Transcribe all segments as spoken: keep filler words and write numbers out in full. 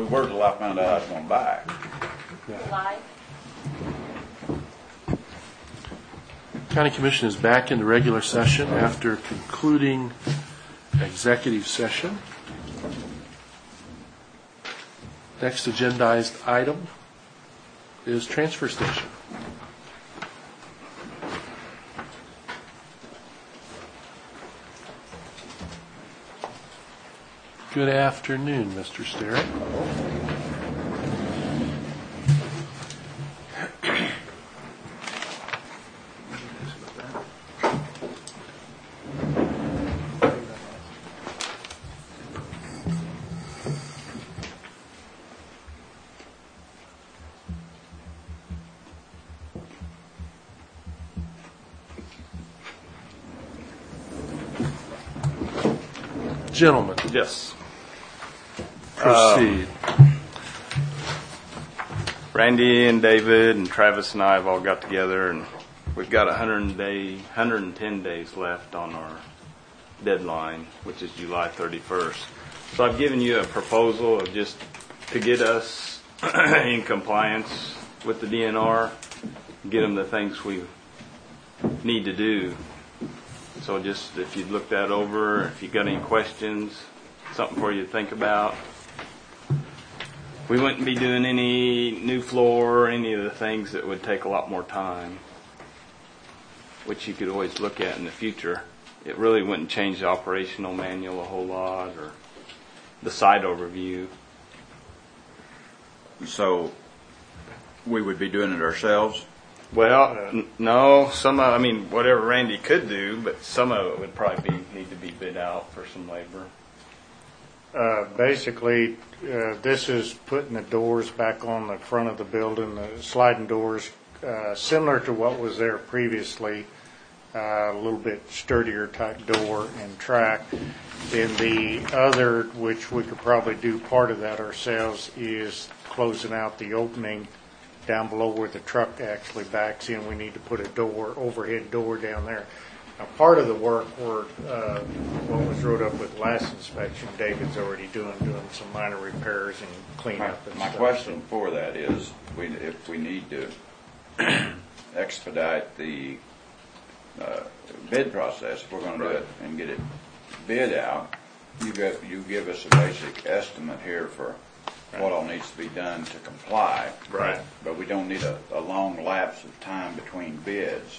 where till I found out I was going to buy it. July. County Commission is back in the regular session after concluding executive session. Next agendized item is transfer station. Good afternoon, Mister Sterrett. Gentlemen, Yes. proceed. Um, Randy and David and Travis and I have all got together, and we've got one hundred day, one hundred ten days left on our deadline, which is July thirty-first. So I've given you a proposal of just to get us in compliance with the D N R, get them the things we need to do. So just if you'd look that over, if you got any questions, something for you to think about. We wouldn't be doing any new floor or any of the things that would take a lot more time, which you could always look at in the future. It really wouldn't change the operational manual a whole lot or the site overview. So we would be doing it ourselves? Well, n- no, some of, I mean, whatever Randy could do, but some of it would probably be, need to be bid out for some labor. Uh, basically, uh, this is putting the doors back on the front of the building, the sliding doors, uh, similar to what was there previously, uh, a little bit sturdier type door and track. Then the other, which we could probably do part of that ourselves, is closing out the opening down below where the truck actually backs in. We need to put a door, overhead door down there. Now, part of the work, were, uh, what was wrote up with last inspection, David's already doing, doing some minor repairs and My, cleanup and my stuff. question for that is, we, if we need to expedite the uh, bid process, if we're going to do it and get it bid out, you give, you give us a basic estimate here for what all needs to be done to comply. Right. But we don't need a, a long lapse of time between bids.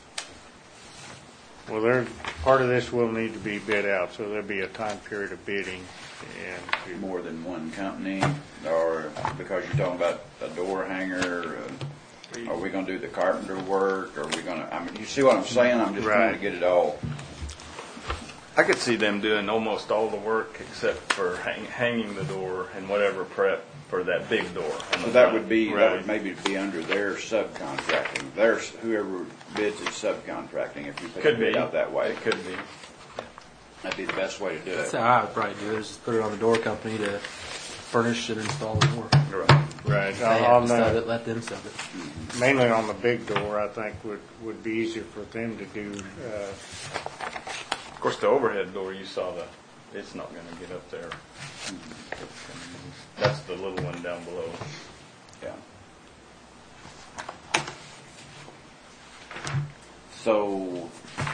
Well, there, part of this will need to be bid out, so there'll be a time period of bidding and to More than one company, or because you're talking about a door hanger, uh, are we going to do the carpenter work? Are we going to, I mean, you see what I'm saying? I'm just trying to Right. get it all. I could see them doing almost all the work except for hang, hanging the door and whatever prep for that big door. on the So that front. would be, that Right. would maybe be under their subcontracting. There's whoever bids is subcontracting if you put Could it bid be. out that way. It could be. That'd be the best way to do That's it. how I would probably do it, is just put it on the door company to furnish and install the door. Right. right They on have to sub the, it, let them sub it. mainly on the big door. I think would would be easier for them to do. Uh, Of course, the overhead door, you saw the, it's not going to get up there. That's the little one down below. Yeah. So,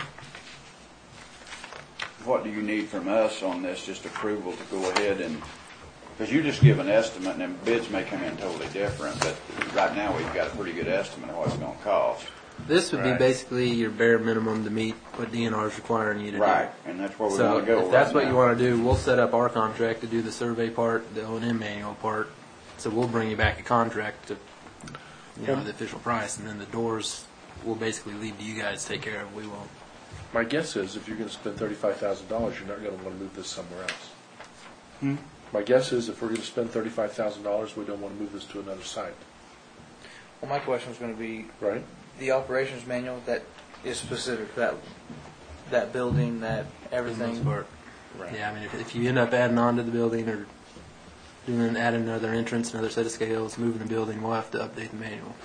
what do you need from us on this? Just approval to go ahead and, because you just give an estimate and then bids may come in totally different, but right now we've got a pretty good estimate of what it's going to cost. This would Right. be basically your bare minimum to meet what D N R is requiring you to Right, do. and that's where we So want to go if that's right what now. you want to do, we'll set up our contract to do the survey part, the O and M manual part. So we'll bring you back a contract to, you know, the official price, and then the doors we'll basically leave to you guys to take care of. We won't. My guess is if you're going to spend thirty-five thousand dollars, you're not going to want to move this somewhere else. Hmm? My guess is if we're going to spend thirty-five thousand dollars, we don't want to move this to another site, Well, my question was going to be right? the operations manual that is specific to that that building, that For the everything. most part. Yeah, I mean, if, if you end up adding on to the building or doing adding another entrance, another set of scales, moving the building, we'll have to update the manual.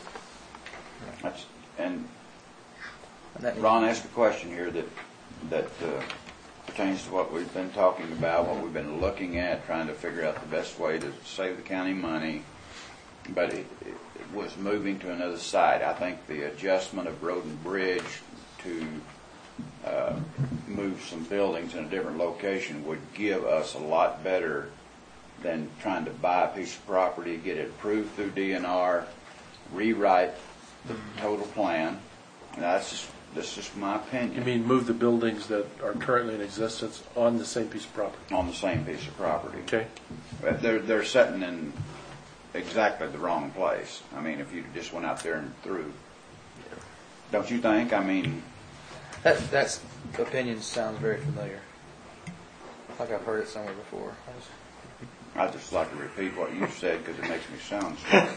That's, and And that Ron asked a question here that, that uh, pertains to what we've been talking about, what we've been looking at, trying to figure out the best way to save the county money. But it, it was moving to another site. I think the adjustment of Road and Bridge to uh, move some buildings in a different location would give us a lot better than trying to buy a piece of property, get it approved through D N R, rewrite the total plan. And that's just, that's just my opinion. You mean move the buildings that are currently in existence on the same piece of property? On the same piece of property. Okay. But they're, they're sitting in exactly the wrong place. I mean, if you just went out there and threw, don't you think? I mean, That that's opinion sounds very familiar. Like I've heard it somewhere before. I was- I'd just like to repeat what you said because it makes me sound smart.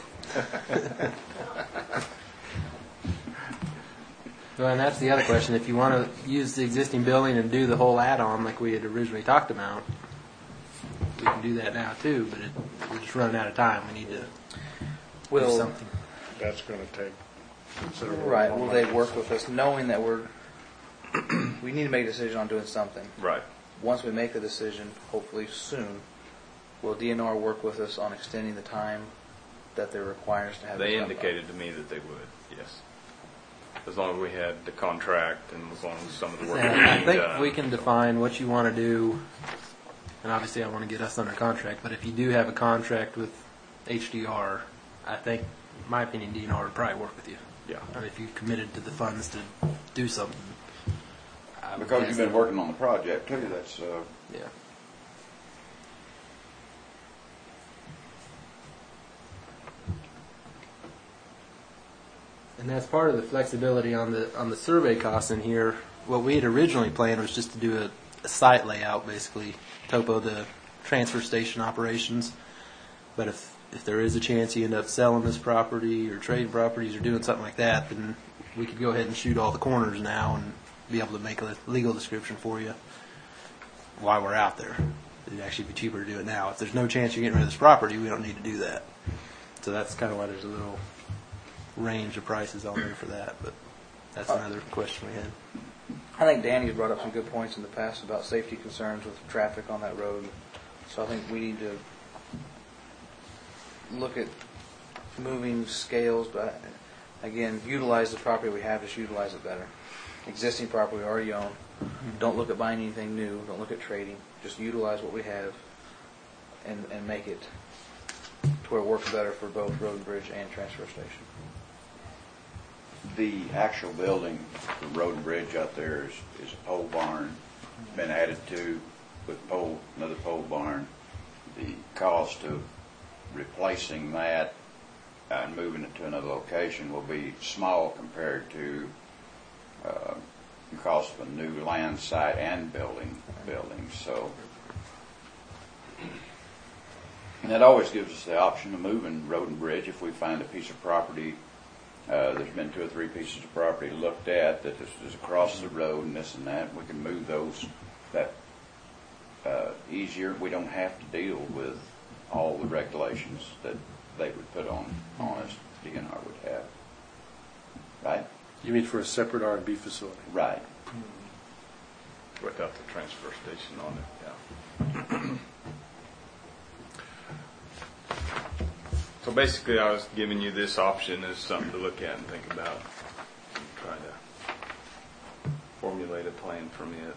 Well, and that's the other question. If you want to use the existing building and do the whole add-on like we had originally talked about, we can do that now too, but it, we're just running out of time. We need to do Will something. That's going to take considerable. right? more Will they money. work with us, knowing that we're we need to make a decision on doing something? Right. Once we make the decision, hopefully soon, will D N R work with us on extending the time that they're requiring us to have? They this done by? indicated to me that they would, yes. As long as we had the contract and as long as some of the work was And being I think done. we can define what you want to do, and obviously I want to get us under contract, but if you do have a contract with H D R, I think, in my opinion, D N R would probably work with you. Yeah. I mean, if you committed to the funds to do something. I would Because guess you've been that- working on the project too, that's, uh, Yeah. And that's part of the flexibility on the on the survey costs in here. What we had originally planned was just to do a, a site layout, basically topo the transfer station operations. But if if there is a chance you end up selling this property or trading properties or doing something like that, then we could go ahead and shoot all the corners now and be able to make a legal description for you while we're out there. It'd actually be cheaper to do it now. If there's no chance you're getting rid of this property, we don't need to do that. So that's kind of why there's a little range of prices on there for that. But that's another question we had. I think Danny's brought up some good points in the past about safety concerns with traffic on that road. So I think we need to look at moving scales, but again, utilize the property we have, just utilize it better. Existing property we already own. Don't look at buying anything new. Don't look at trading. Just utilize what we have and, and make it to where it works better for both road and bridge and transfer station. the actual building, the road and bridge out there is, is a pole barn, been added to with pole, another pole barn. The cost of replacing that and moving it to another location will be small compared to uh, the cost of a new land site and building buildings. So, and that always gives us the option of moving road and bridge if we find a piece of property. Uh, there's been two or three pieces of property looked at that is, is across the road and this and that. We can move those that uh, easier. We don't have to deal with all the regulations that they would put on, on us, D N R would have. Right? You mean for a separate R and B facility? Right. Without the transfer station on it, yeah. So basically, I was giving you this option as something to look at and think about, and try to formulate a plan from it.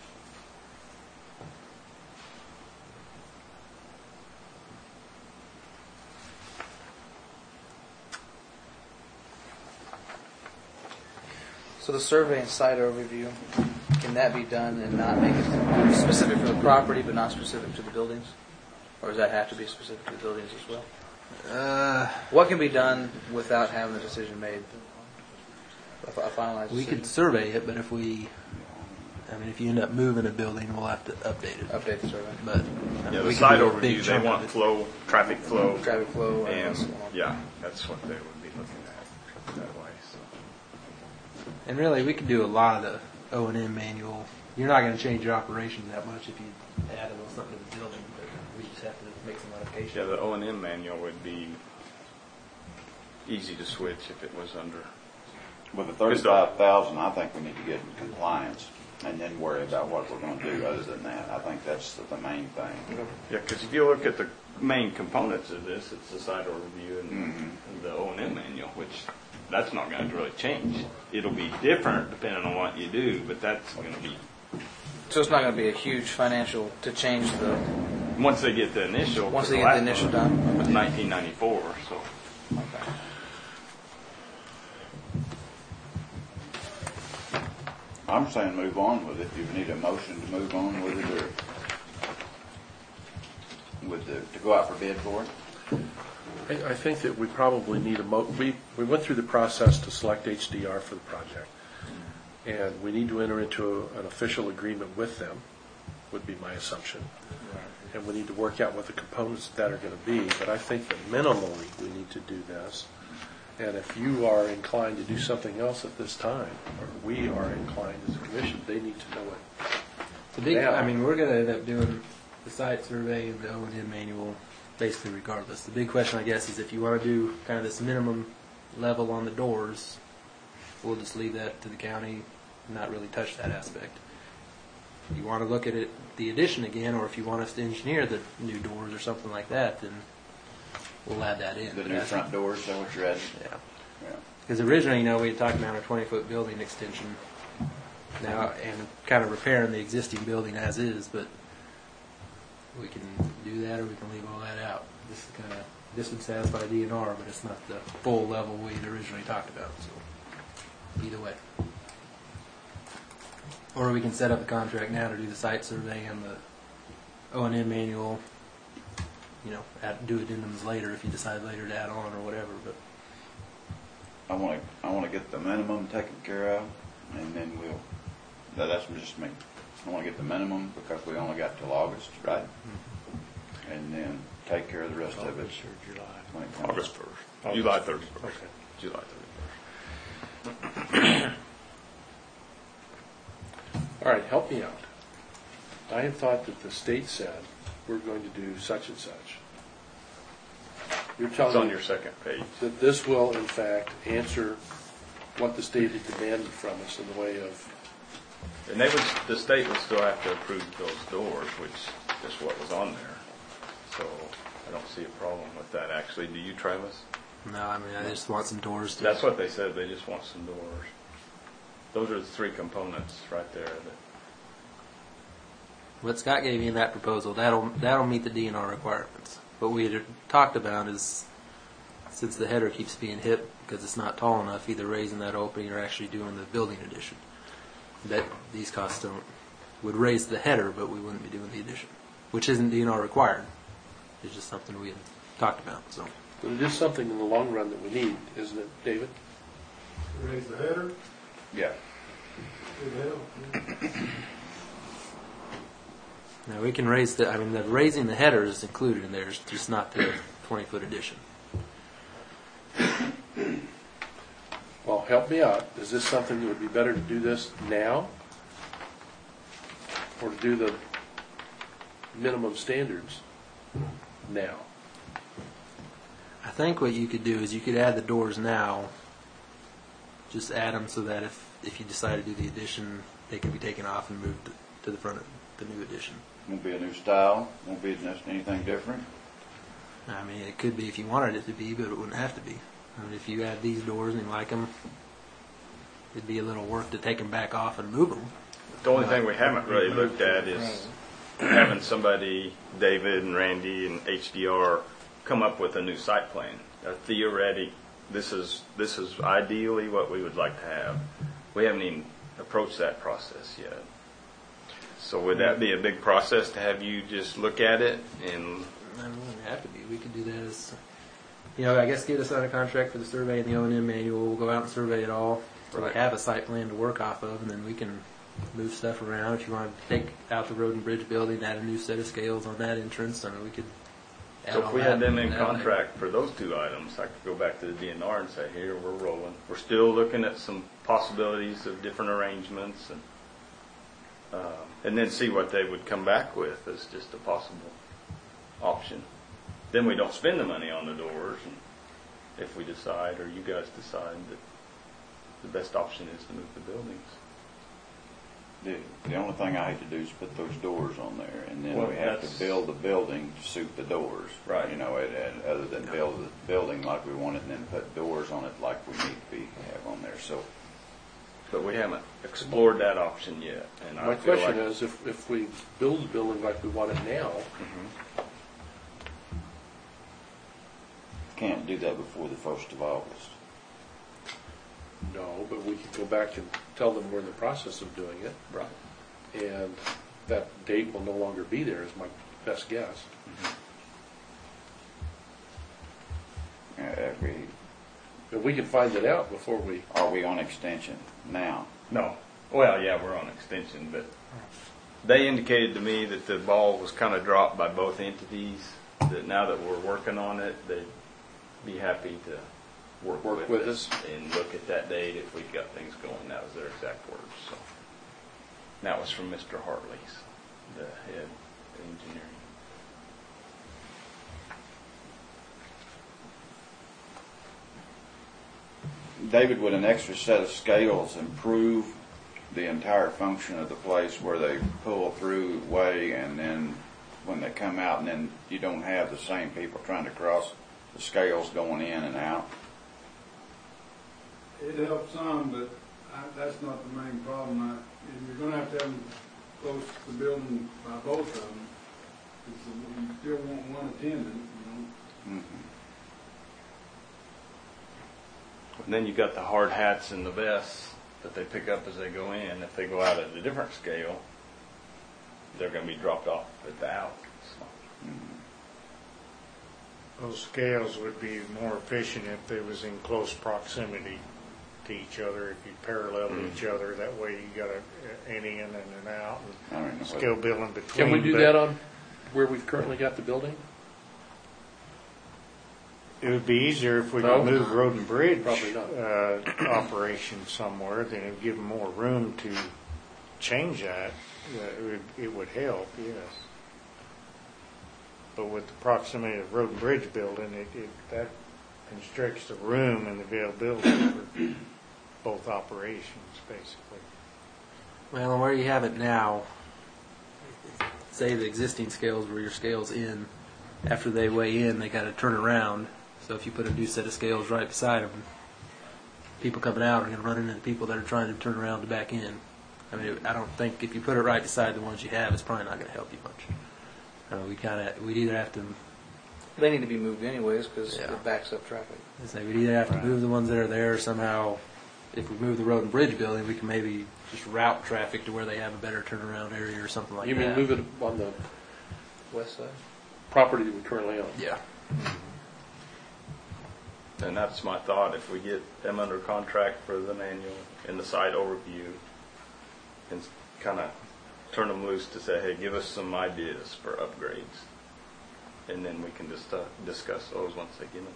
So the survey and site overview, can that be done and not make it specific for the property but not specific to the buildings? Or does that have to be specific to the buildings as well? Uh, What can be done without having the decision made? A fi- a finalized we decision? could survey it, but if we, I mean, if you end up moving a building, we'll have to update it. Update the survey. But I mean, Yeah, we the can site do a big overview, they chunk of want it. flow, traffic flow, Traffic flow. and and, so on. yeah, that's what they would be looking at that way, so. And really, we could do a lot of the O and M manual. You're not going to change your operation that much if you add a little something to the building, but we just have to make some modifications. Yeah, the O and M manual would be easy to switch if it was under. With the thirty-five thousand, I think we need to get in compliance and then worry about what we're gonna do other than that. I think that's the, the main thing. Yeah, because if you look at the main components of this, it's the site overview and Mhm. the O and M manual, which that's not going to really change. It'll be different depending on what you do, but that's going to be, So it's not going to be a huge financial to change the, once they get the initial. once for they the get the last initial one, done? It was nineteen ninety-four, so. Okay. I'm saying move on with it. You need a motion to move on with it, or with the, to go out for bid for it? I, I think that we probably need a mo, we, we went through the process to select H D R for the project. And we need to enter into a, an official agreement with them, would be my assumption. And we need to work out what the components of that are going to be. But I think that minimally, we need to do this. And if you are inclined to do something else at this time, or we are inclined as a commission, they need to know it. The big, Yeah. I mean, we're going to end up doing the site survey and the O and M manual basically regardless. The big question, I guess, is if you want to do kind of this minimum level on the doors, we'll just leave that to the county and not really touch that aspect. If you want to look at it, the addition again, or if you want us to engineer the new doors or something like that, then we'll add that in. The But new I front think- doors, is that what you're adding? Yeah. Yeah. Because originally, you know, we had talked about a twenty-foot building extension now and kind of repairing the existing building as is, but we can do that or we can leave all that out. This is kind of, this would satisfy D N R, but it's not the full level we had originally talked about, so either way. Or we can set up a contract now to do the site survey and the O and M manual, you know, add, do addendums later if you decide later to add on or whatever, but I want to, I want to get the minimum taken care of, and then we'll, that- that's just me. I want to get the minimum because we only got till August, right? And then take care of the rest of it. August or July? when it comes. August first, August. July thirty-first. Okay. July thirty-first. All right, help me out. I had thought that the state said, we're going to do such and such. You're It's on telling me your second page. that this will, in fact, answer what the state had demanded from us in the way of, And they would, the state would still have to approve those doors, which is what was on there. So I don't see a problem with that, actually. Do you, Travis? no, I mean, I just want some doors to... That's what they said, they just want some doors. Those are the three components right there. that- What Scott gave you in that proposal, that'll that'll meet the D N R requirements. What we had talked about is, since the header keeps being hit because it's not tall enough, either raising that opening or actually doing the building addition. That these costs don't would raise the header, but we wouldn't be doing the addition, which isn't D N R required. It's just something we had talked about. So but it is something in the long run that we need, isn't it, David? Raise the header, Yeah. good help. now we can raise the. I mean, the raising the header is included in there. It's just not the twenty foot addition. Well, help me out. Is this something that would be better to do this now? Or to do the minimum standards now? I think what you could do is you could add the doors now. Just add them so that if, if you decide to do the addition, they can be taken off and moved to the front of the new addition. Won't be a new style, won't be anything different. I mean, it could be if you wanted it to be, but it wouldn't have to be. I mean, if you add these doors and you like them, it'd be a little work to take them back off and move them. The only thing we haven't really looked at is having somebody, David and Randy and H D R, come up with a new site plan. A theoretic, this is, this is ideally what we would like to have. We haven't even approached that process yet. So would that be a big process to have you just look at it and, I mean, it wouldn't have to be. We could do that as, you know, I guess get us on a contract for the survey and the O and M manual. We'll go out and survey it all. So we have a site plan to work off of, and then we can move stuff around. If you want to take out the road and bridge building, add a new set of scales on that entrance, I mean, we could add so all if we that had them in and add all that. contract for those two items, I could go back to the D N R and say, here, we're rolling. We're still looking at some possibilities of different arrangements and, um, and then see what they would come back with as just a possible option. Then we don't spend the money on the doors, and if we decide, or you guys decide, that the best option is to move the buildings. The, the only thing I hate to do is put those doors on there, and then Well, we have that's- to build the building to suit the doors. Right. You know, and, and other than build the building like we want it, and then put doors on it like we need to be, have on there, so. But we haven't explored that option yet. And I My feel question like- is, if, if we build the building like we want it now, Can't do that before the first of August. no, but we could go back and tell them we're in the process of doing it, Right. and that date will no longer be there, is my best guess. Uh, if we, But we can find it out before we, are we on extension now? No. Well, yeah, we're on extension, but they indicated to me that the ball was kind of dropped by both entities, that now that we're working on it, they'd be happy to work, Work with, with us and look at that date if we've got things going. That was their exact words. So and that was from Mister Hartley's, the head of engineering. David, would an extra set of scales improve the entire function of the place where they pull through way, and then when they come out, and then you don't have the same people trying to cross the scales going in and out? It helps some, but I, that's not the main problem. I, you're gonna have to have them close to the building by both of them. 'Cause you still want one attendant, you know. Mhm. And then you got the hard hats and the vests that they pick up as they go in. If they go out at a different scale, they're going to be dropped off at the out. So. Those scales would be more efficient if they was in close proximity to each other, if you parallel Mm. each other. That way you got a, an in and an out, I don't know and what- scale building between. can we do but that on where we've currently got the building? It would be easier if we No. could move road and bridge Probably not. uh, operation somewhere, then it'd give them more room to change that. Uh, It would, it would help, yes. But with the proximity of road and bridge building, it, it, that constricts the room and the availability for both operations, basically. Well, and where you have it now, say the existing scales where your scales in, after they weigh in, they got to turn around. So if you put a new set of scales right beside them, people coming out are going to run into the people that are trying to turn around to back in. I mean, I don't think if you put it right beside the ones you have, it's probably not going to help you much. Uh, we kind of we'd either have to They need to be moved anyways because Yeah. it backs up traffic. say we'd either have to Right. move the ones that are there or somehow. If we move the road and bridge building, we can maybe just route traffic to where they have a better turnaround area or something like You that. mean move it on the West side. property that we currently own? Yeah. And that's my thought. If we get them under contract for the manual and the site overview, and kind of turn them loose to say, hey, give us some ideas for upgrades. And then we can just uh, discuss those once they get them.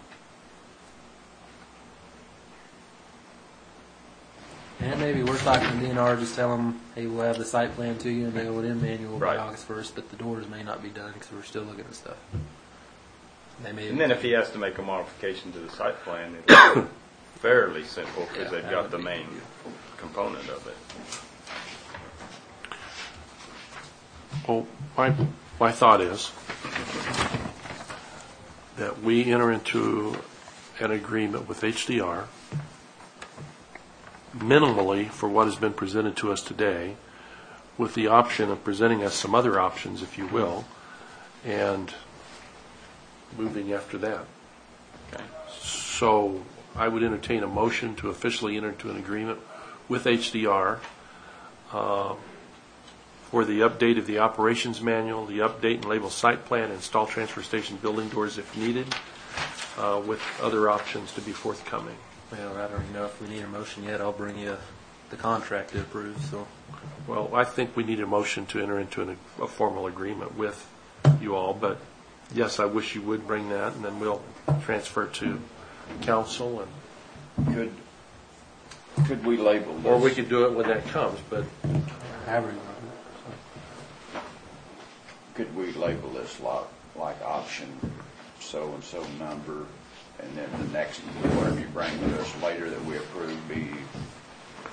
And maybe we're talking to D N R, just tell them, hey, we'll have the site plan to you and the O and M manual by Right. August first, but the doors may not be done because we're still looking at stuff. They may. And then if he has to make a modification to the site plan, it'll be fairly simple because Yeah, they've that got would the be main component of it. Well, my, my thought is that we enter into an agreement with H D R minimally for what has been presented to us today, with the option of presenting us some other options, if you will, and moving after that. Okay. So I would entertain a motion to officially enter into an agreement with H D R uh, for the update of the operations manual, the update and label site plan, install transfer station building doors if needed, uh, with other options to be forthcoming. Well, I don't even know if we need a motion yet. I'll bring you the contract to approve. So Well, I think we need a motion to enter into an, a formal agreement with you all, but yes, I wish you would bring that, and then we'll transfer to council, and Could, could we label this? or we could do it when that comes, but however you want to do it. Could we label this like, like option so-and-so number, and then the next, whatever you bring to us later that we approve be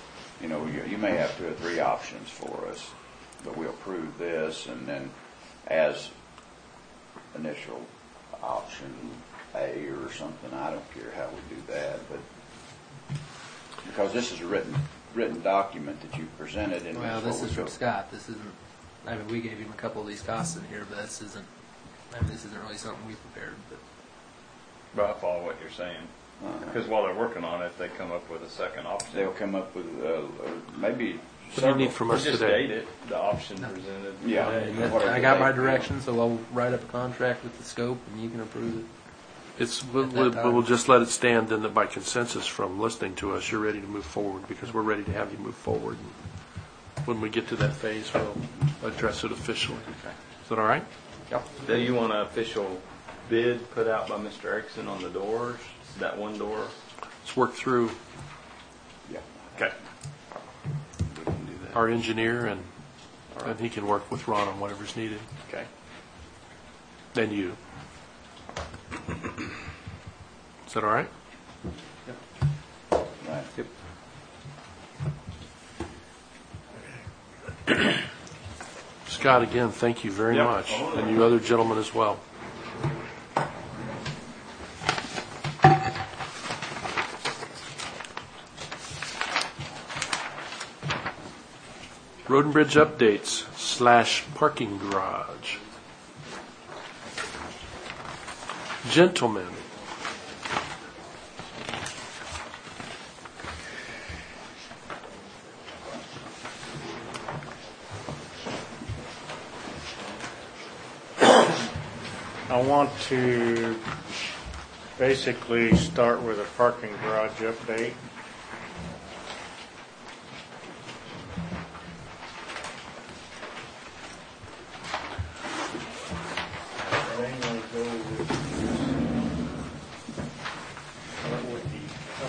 you know, you, you may have two or three options for us, but we'll approve this, and then as initial option A or something, I don't care how we do that, but because this is a written, written document that you presented, and Well, that's this what is we from go. Scott. This isn't, I mean, we gave him a couple of these costs in here, but this isn't, I mean, this isn't really something we prepared, but. But I follow what you're saying. Uh-huh. Because while they're working on it, they come up with a second option. They'll come up with, uh, uh, maybe What do you several. need from Or us just today? date it, the option presented. Yeah. today. Yeah, Whatever I got my they feel. directions, so I'll write up a contract with the scope, and you can approve it. It's, we'll, At that we'll time. we'll just let it stand then that by consensus from listening to us, you're ready to move forward, because we're ready to have you move forward. And when we get to that phase, we'll address it officially. Is that all right? Yep. Do you want an official bid put out by Mister Erickson on the doors? That one door? Let's work through Yeah. Okay. We can do that. our engineer, and, and he can work with Ron on whatever's needed. Okay. And you. Is that all right? Right. Scott, again, thank you very Yep. much, and you other gentlemen as well. Road and Bridge updates slash parking garage. Gentlemen, I want to basically start with a parking garage update. Mainly go with, start with the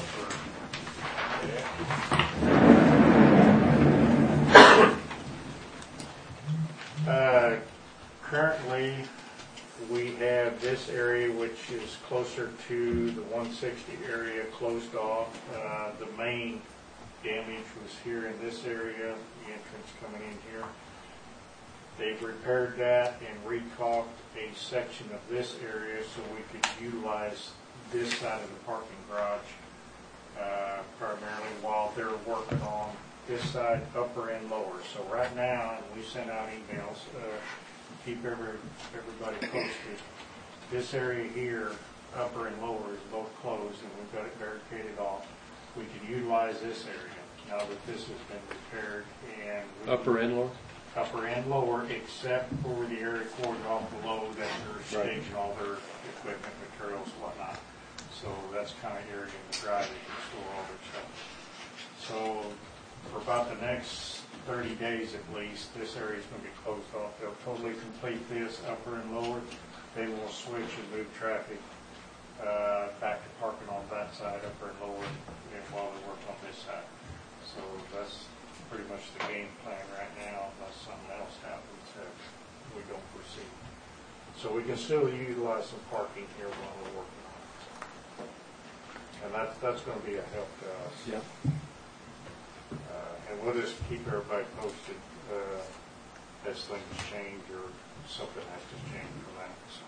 upper deck. Uh, Currently, we have this area, which is closer to the one sixty area, closed off. Uh, The main damage was here in this area, the entrance coming in here. They've repaired that and recaulked a section of this area so we could utilize this side of the parking garage uh, primarily while they're working on this side, upper and lower. So right now, and we sent out emails, uh, keep every, everybody posted. This area here, upper and lower, is both closed, and we've got it barricaded off. We can utilize this area now that this has been repaired, and we can- upper and lower? upper and lower, except for the area cordoned off below that they're Right. staging all their equipment, materials, whatnot. So that's kind of area in the drive they can store all their stuff. So for about the next thirty days at least, this area is going to be closed off. They'll totally complete this, upper and lower. They will switch and move traffic uh, back to parking on that side, upper and lower, and while they work on this side. So that's pretty much the game plan right now, unless something else happens that we don't foresee. So we can still utilize some parking here while we're working on it. And that, that's going to be a help to us. Yeah. Uh, And we'll just keep everybody posted uh, as things change or something has to change for that. So.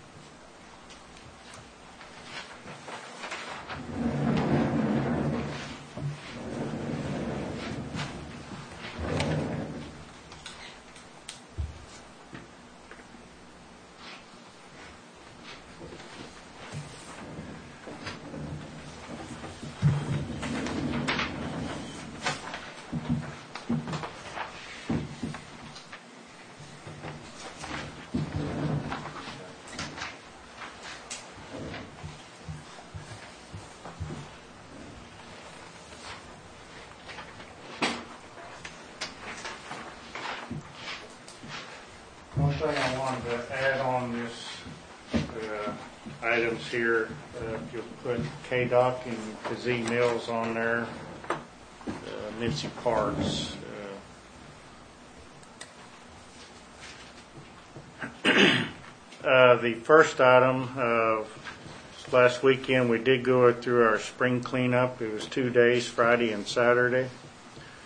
One thing I wanted to add on this, uh, items here, uh, if you'll put K D O C and Kazee Mills on there, uh, Mincy Parks. uh, Uh, the first item, uh, last weekend we did go through our spring cleanup. It was two days, Friday and Saturday.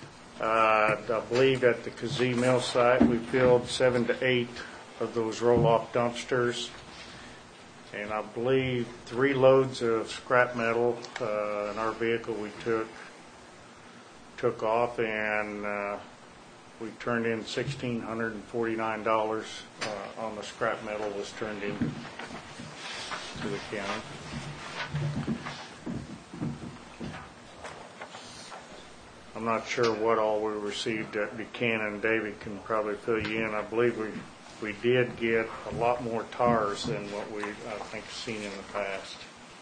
Uh, I believe at the Kazee Mill site, we filled seven to eight of those roll-off dumpsters. And I believe three loads of scrap metal uh, in our vehicle we took took off, and uh, we turned in sixteen hundred and forty-nine dollars uh, on the scrap metal was turned in to the county. I'm not sure what all we received at Buchanan. David can probably fill you in. I believe we we did get a lot more tires than what we I think seen in the past.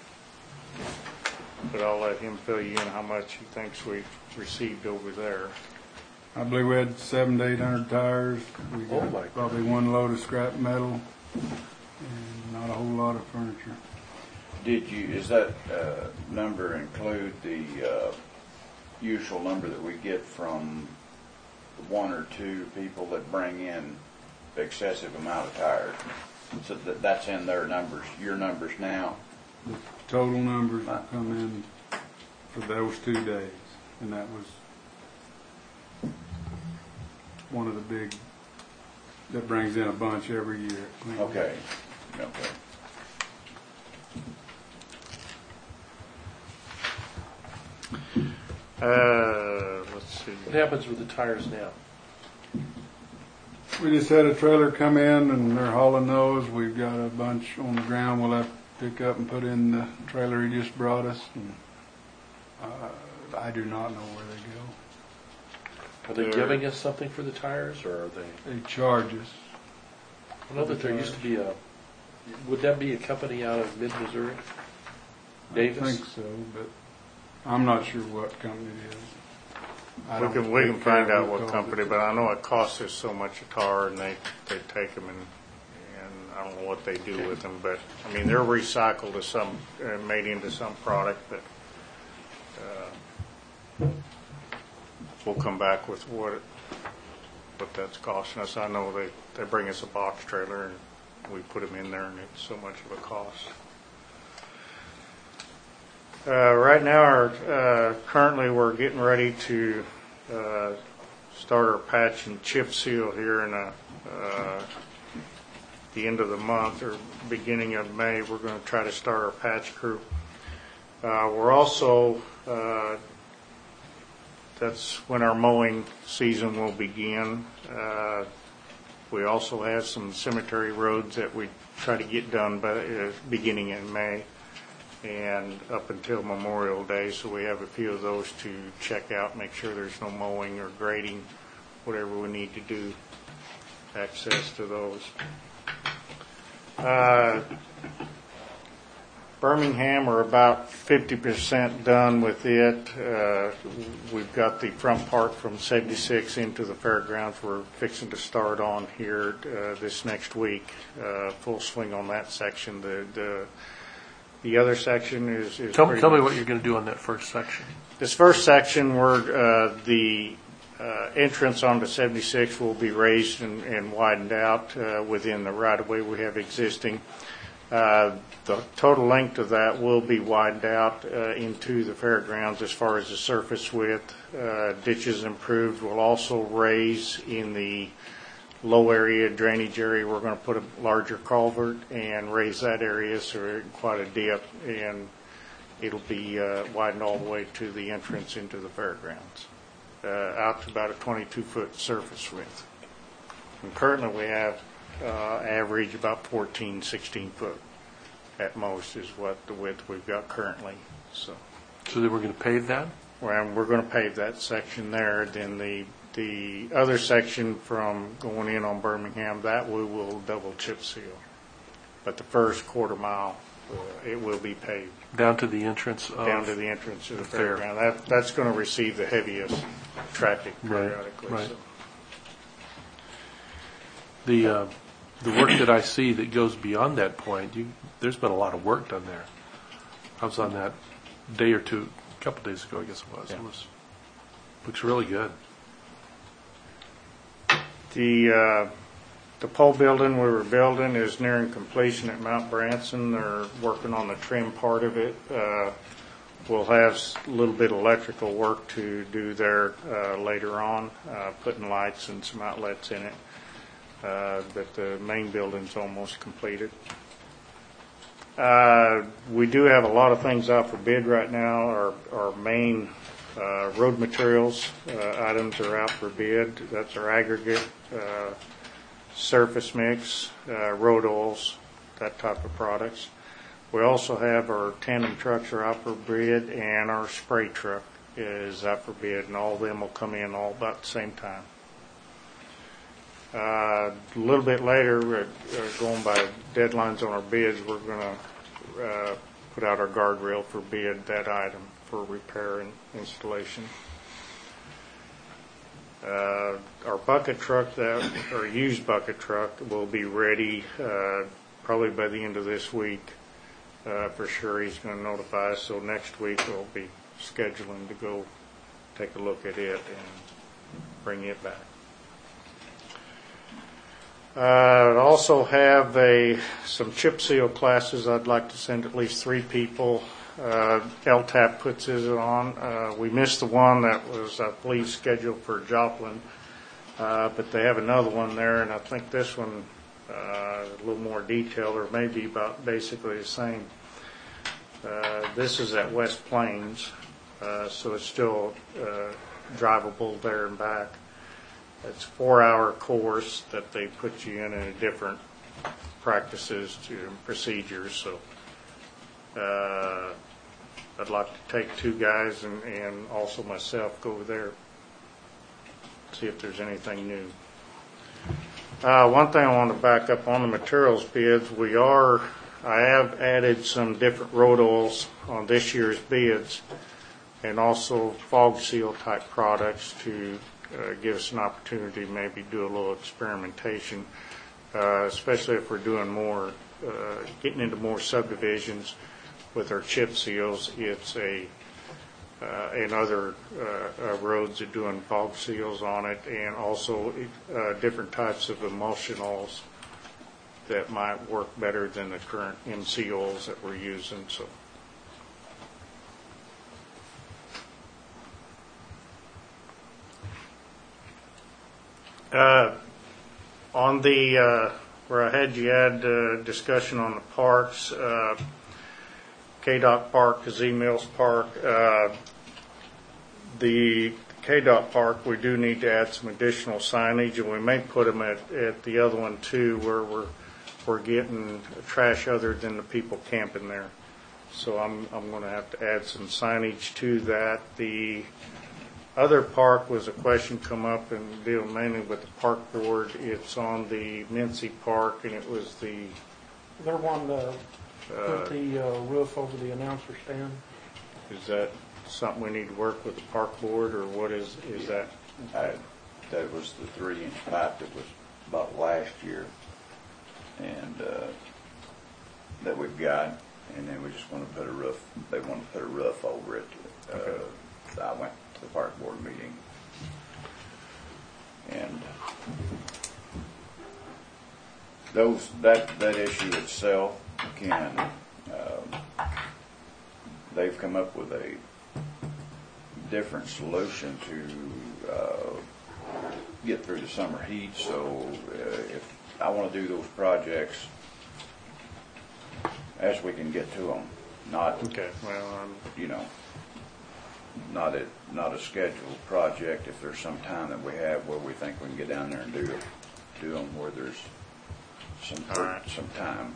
But I'll let him fill you in how much he thinks we've received over there. I believe we had seven to eight hundred tires. We Oh, got my probably one load of scrap metal and not a whole lot of furniture. Did you, is that uh, number include the uh, usual number that we get from one or two people that bring in excessive amount of tires? So that, that's in their numbers, your numbers now? The total numbers that come in for those two days, and that was one of the big, that brings in a bunch every year. Okay, okay. Uh, let's see. What happens with the tires now? We just had a trailer come in and they're hauling those. We've got a bunch on the ground we'll have to pick up and put in the trailer he just brought us. And, uh, I do not know where they go. Are they They're- giving us something for the tires, or are they? They charge us. I know that there used to be a, would that be a company out of mid-Missouri? Davis? I think so, but I'm not sure what company it is. I We don't can, we can take care find of out who what calls company, it. but I know it costs us so much a tar, and they, they take them and, and I don't know what they do with them, but, I mean, they're recycled to some, uh, made into some product, but, uh, we'll come back with what it, what that's costing us. I know they, they bring us a box trailer and we put them in there and it's so much of a cost. Uh, right now, our, uh, currently we're getting ready to uh, start our patch and chip seal here in a, uh, the end of the month or beginning of May. We're going to try to start our patch crew. Uh, we're also, uh, that's when our mowing season will begin. Uh, we also have some cemetery roads that we try to get done by uh, beginning in May and up until Memorial Day, so we have a few of those to check out, make sure there's no mowing or grading, whatever we need to do, access to those. Uh, Birmingham, we're about fifty percent done with it. Uh, we've got the front part from seventy-six into the fairgrounds. We're fixing to start on here uh, this next week, uh, full swing on that section. The, the The other section is, is Tell, pretty tell me much- what you're going to do on that first section. This first section, where uh, the uh, entrance onto seventy-six will be raised and, and widened out uh, within the right-of-way we have existing. Uh, the total length of that will be widened out uh, into the fairgrounds as far as the surface width. Uh, ditches improved. We'll also raise in the low area, drainage area. We're going to put a larger culvert and raise that area so quite a dip, and it'll be uh, widened all the way to the entrance into the fairgrounds, uh, out to about a twenty-two foot surface width. And currently we have uh, average about fourteen, sixteen foot at most is what the width we've got currently. So, So then we're going to pave that? well, we're going to pave that section there. Then the The other section from going in on Birmingham, that we will double chip seal. But the first quarter mile, uh, it will be paved Down to the entrance of... down to the entrance to the fair. fairground. That, that's going to receive the heaviest traffic Right, periodically. right. So. The, uh, the work that I see that goes beyond that point, you, there's been a lot of work done there. I was on that day or two, a couple days ago, I guess it was. It Yeah. was, looks really good. The, uh, the pole building we were building is nearing completion at Mount Branson. They're working on the trim part of it. Uh, we'll have s- a little bit of electrical work to do there uh, later on, uh, putting lights and some outlets in it. Uh, but the main building's almost completed. Uh, we do have a lot of things out for bid right now. Our, our main uh, road materials uh, items are out for bid. That's our aggregate, uh, surface mix, uh, road oils, that type of products. We also have our tandem trucks are out for bid, and our spray truck is out for bid, and all of them will come in all about the same time. Uh, a little bit later, we're, uh, going by deadlines on our bids, we're going to uh, put out our guardrail for bid, that item for repair and installation. Uh, our bucket truck, that our used bucket truck, will be ready uh, probably by the end of this week. Uh, for sure, he's going to notify us. So next week we'll be scheduling to go take a look at it and bring it back. Uh, I also have a some chip seal classes. I'd like to send at least three people. Uh, L T A P puts his on. Uh, we missed the one that was, I believe, scheduled for Joplin, uh, but they have another one there, and I think this one uh, a little more detailed, or maybe about basically the same. Uh, this is at West Plains, uh, so it's still uh, drivable there and back. It's a four-hour course that they put you in in different practices and procedures. So uh, I'd like to take two guys and, and also myself go over there, see if there's anything new. Uh, one thing I want to back up on the materials bids, we are, I have added some different road oils on this year's bids, and also fog seal type products to uh, give us an opportunity to maybe do a little experimentation, uh, especially if we're doing more, uh, getting into more subdivisions with our chip seals. It's a Uh, and other uh, uh, roads are doing fog seals on it, and also uh, different types of emulsion oils that might work better than the current M C oils that we're using. So, uh, on the uh, where I had you had uh, discussion on the parks. Uh, K D O C Park, Kazee Mills Park. Uh, the K D O C Park, we do need to add some additional signage, and we may put them at, at the other one too, where we're we're getting trash other than the people camping there. So I'm I'm going to have to add some signage to that. The other park was a question come up and deal mainly with the park board. It's on the Mincy Park, and it was the They're one to uh, put the uh, roof over the announcer stand. is that something we need to work with the park board, or what is is that? I, that was the three inch pipe that was about last year, and uh, that we've got, and then we just want to put a roof. They want to put a roof over it. Uh, Okay. so I went to the park board meeting, and those that that issue itself can. Um, they've come up with a different solution to uh, get through the summer heat. So uh, if I want to do those projects as we can get to them, not Okay, well, um, you know, not a not a scheduled project. If there's some time that we have where we think we can get down there and do do them where there's some All right. some time.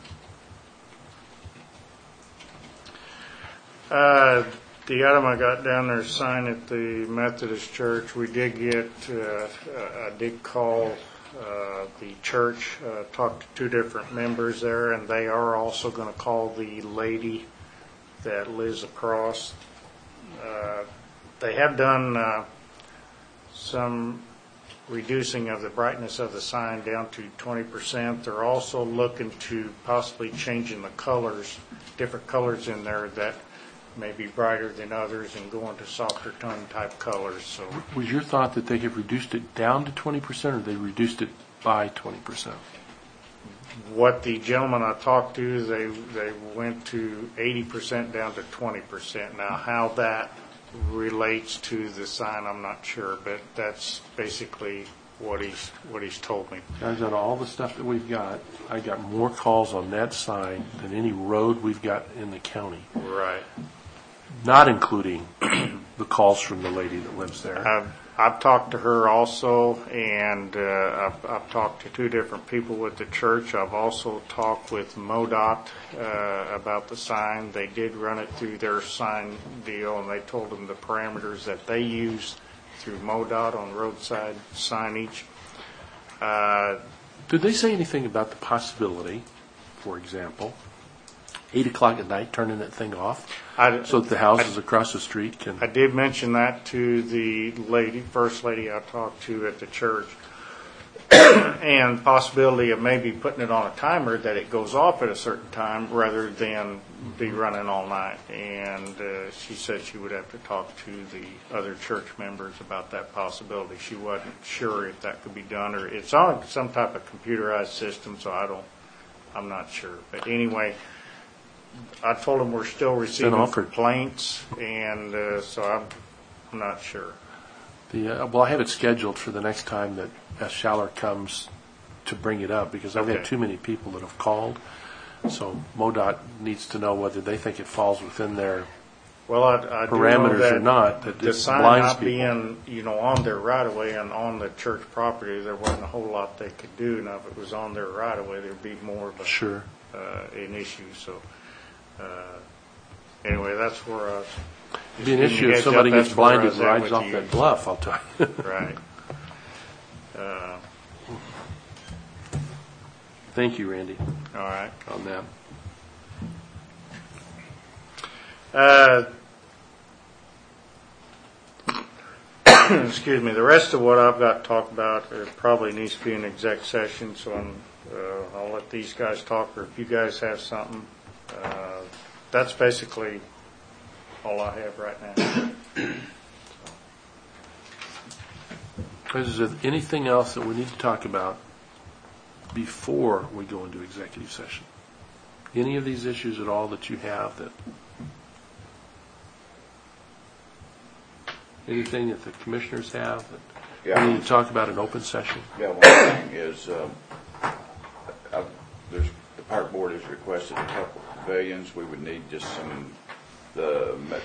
Uh, the item I got down there signed at the Methodist Church, we did get, uh, I did call uh, the church, uh, talked to two different members there, and they are also going to call the lady that lives across. Uh, they have done uh, some reducing of the brightness of the sign down to twenty percent. They're also looking to possibly changing the colors, different colors in there that may be brighter than others and go into softer tone type colors. So Was your thought that they have reduced it down to twenty percent, or they reduced it by twenty percent? what the gentleman I talked to, they, they went to eighty percent down to twenty percent. Now, how that relates to the sign, I'm not sure, but that's basically what he's, what he's told me. Guys, out of all the stuff that we've got, I got more calls on that sign than any road we've got in the county, Right. not including the calls from the lady that lives there. I've, I've talked to her also, and uh, I've, I've talked to two different people with the church. I've also talked with MoDOT uh, about the sign. They did run it through their sign deal, and they told them the parameters that they use through MoDOT on roadside signage. Uh, Did they say anything about the possibility, for example, eight o'clock at night turning that thing off I, so that the houses across the street can? I did mention that to the lady, first lady I talked to at the church, and possibility of maybe putting it on a timer that it goes off at a certain time rather than be running all night. And uh, she said she would have to talk to the other church members about that possibility. She wasn't sure if that could be done, or it's on some type of computerized system, so I don't, I'm not sure. But anyway, I told them we're still receiving offered. complaints, and uh, so I'm, I'm not sure. The, uh, well, I have it scheduled for the next time that Beth Schaller comes to bring it up, because I've Okay. had too many people that have called. So MoDOT needs to know whether they think it falls within their Well, I, I do know parameters that or not, that the it sign blinds not people. being, you know, on their right of way and on the church property, there wasn't a whole lot they could do. Now, if it was on their right of way, there'd be more of a, Sure. uh, an issue. So, uh, anyway, that's where I. It'd be an just issue giving you if a somebody heads gets up, that's where I blinded was and at rides with off you. that bluff, I'll tell you. Right. Uh, Thank you, Randy, all right. on that. Uh, excuse me. The rest of what I've got to talk about it probably needs to be an exec session, so I'm, uh, I'll let these guys talk, or if you guys have something. Uh, that's basically all I have right now. Is there anything else that we need to talk about before we go into executive session? Any of these issues at all that you have that, anything that the commissioners have that Yeah. we need to talk about in open session? Yeah, one thing is, um, uh, there's, the park board has requested a couple of pavilions. We would need just some, the, me-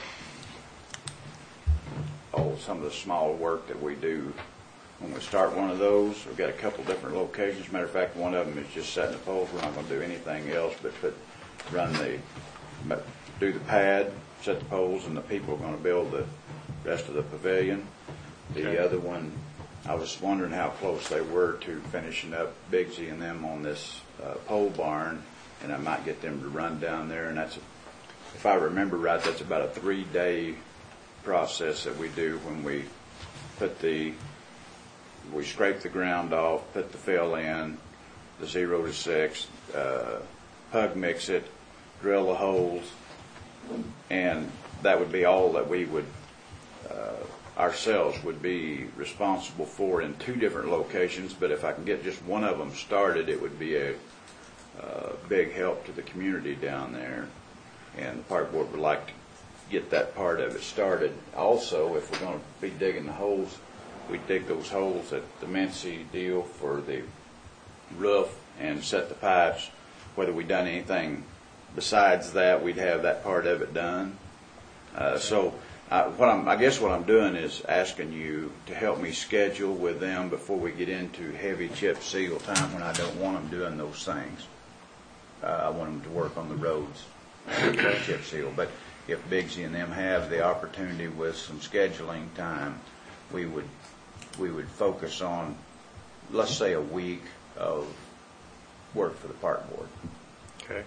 oh, some of the small work that we do when we start one of those. We've got a couple different locations. Matter of fact, one of them is just setting the poles. We're not going to do anything else but put, run the, do the pad, set the poles, and the people are going to build the rest of the pavilion. The Okay. other one, I was wondering how close they were to finishing up Bigsy and them on this uh, pole barn, and I might get them to run down there. And that's, a, if I remember right, that's about a three-day process that we do when we put the, we scrape the ground off, put the fill in, the zero to six, uh, pug mix it, drill the holes, and that would be all that we would uh, ourselves would be responsible for in two different locations. But if I can get just one of them started, it would be a uh, big help to the community down there. And the park board would like to get that part of it started. Also, if we're going to be digging the holes, we dig those holes at the Mincy deal for the roof and set the pipes. Whether we done anything besides that, we'd have that part of it done. Uh, so I, what I'm, I guess what I'm doing is asking you to help me schedule with them before we get into heavy chip seal time, when I don't want them doing those things. Uh, I want them to work on the roads, chip seal. But if Bigsy and them have the opportunity with some scheduling time, we would we would focus on, let's say, a week of work for the park board. Okay.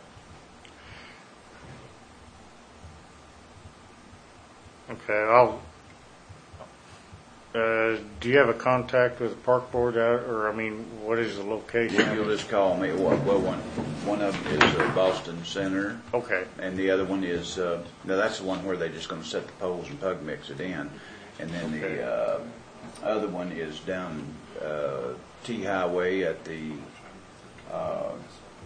Okay, I'll, uh, do you have a contact with the park board out, or, I mean, what is the location? You'll just call me. Well, well one, one of them is uh, Boston Center, Okay, and the other one is, uh, now that's the one where they're just going to set the poles and pug mix it in. And then Okay. the uh, other one is down uh, T Highway at the uh,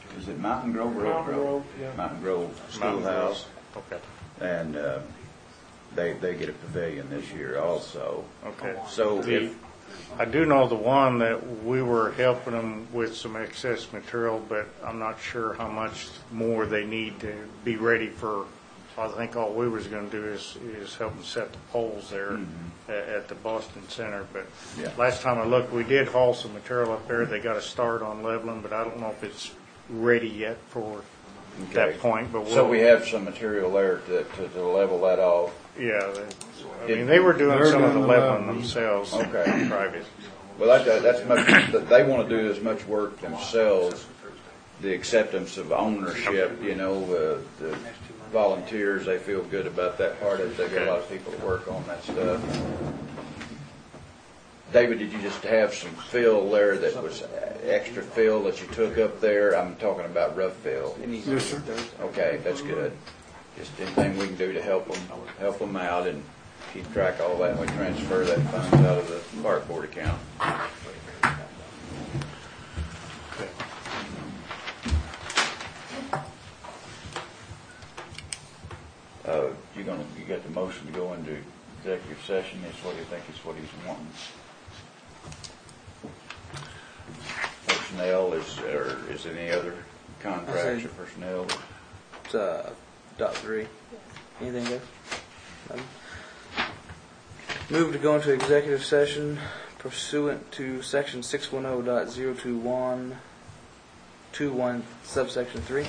is it Mountain Grove or Oak Mountain Grove? Grove, yeah. Mountain Grove Mountain Grove. Schoolhouse, Okay, and uh, they, they get a pavilion this year also. okay. So The- if, I do know the one that we were helping them with some excess material, but I'm not sure how much more they need to be ready for. I think all we was gonna do is, is help them set the poles there at, at the Boston Center. But Yeah. last time I looked, we did haul some material up there. They got a start on leveling, but I don't know if it's ready yet for okay. that point. But we'll, So we have some material there to, to, to level that off. yeah, they, I mean, they were doing They're some of the doing the leveling leveling. themselves, Okay. private. Well, that, that's much, they want to do as much work themselves, the acceptance of ownership, you know, uh, the volunteers, they feel good about that part of it. They've got a lot of people to work on that stuff. David, did you just have some fill there that was extra fill that you took up there? I'm talking about rough fill. It needs Yes, to sir. be Thursday. Okay, that's good. Just anything we can do to help them, help them out and keep track of all that, and we transfer that funds out of the park board account. Uh, you gonna, you got the motion to go into executive session, is what you think is what he's wanting? Personnel is, or is any other contracts or personnel? It's, uh, dot three. Anything there? Nothing? Move to go into executive session pursuant to section six one oh dot zero two one, two one subsection three.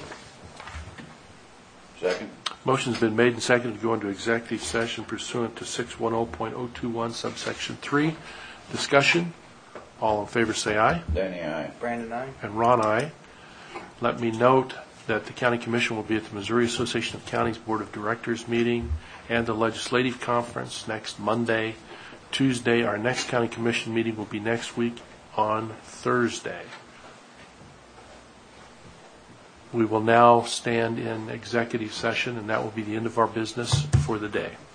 Second? Motion's been made and seconded to go into executive session pursuant to six ten point oh two one subsection three. Discussion. All in favor say aye. Danny, aye. Brandon, I. And Ron, aye. Let me note that the County Commission will be at the Missouri Association of Counties Board of Directors meeting and the Legislative Conference next Monday. Tuesday, our next County Commission meeting will be next week on Thursday. We will now stand in executive session, and that will be the end of our business for the day.